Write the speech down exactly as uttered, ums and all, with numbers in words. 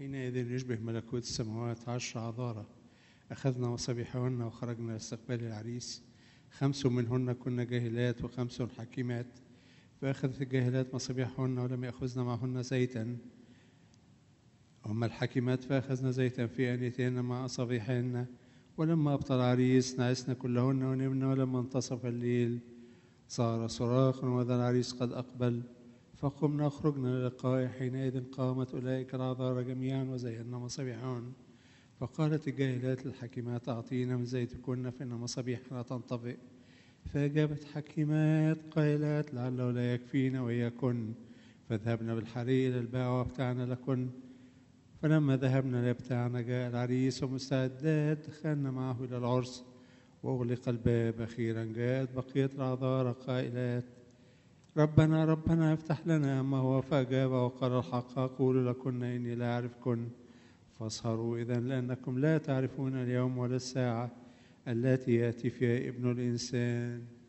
حينئذ يشبه ملكوت السماوات عشر عذارى، أخذنا مصابيحهن وخرجنا لاستقبال العريس. خمس منهن كن جاهلات وخمس حكيمات، فأخذت الجاهلات مصابيحهن ولم يأخذن معهن زيتا، أما الحكيمات فأخذن زيتا في آنيتهن مع أصابيحهن. ولما أبطل العريس نعسن كلهن ونمن، ولما انتصف الليل صار صراخ وذا العريس قد أقبل، فقمنا خرجنا للقائه. حينئذ قامت أولئك العذارى جميعا وزينا مصابيحهن، فقالت الجاهلات للحكيمات أعطينا من زيتكن فإن مصابيحنا تنطفئ. فأجابت حكيمات قائلات لعله لا يكفينا وإياكن، فذهبنا بالحري إلى الباع وابتعنا لكن. فلما ذهبنا لابتعنا جاء العريس ومستعدات دخلنا معه إلى العرس وأغلق الباب. أخيرا جاءت بقية العذارى قائلات ربنا ربنا افتح لنا. أما هو فأجاب وقال الحق أقول لكن إني لا أعرفكن، فاسهروا إذن لأنكم لا تعرفون اليوم ولا الساعة التي يأتي فيها ابن الإنسان.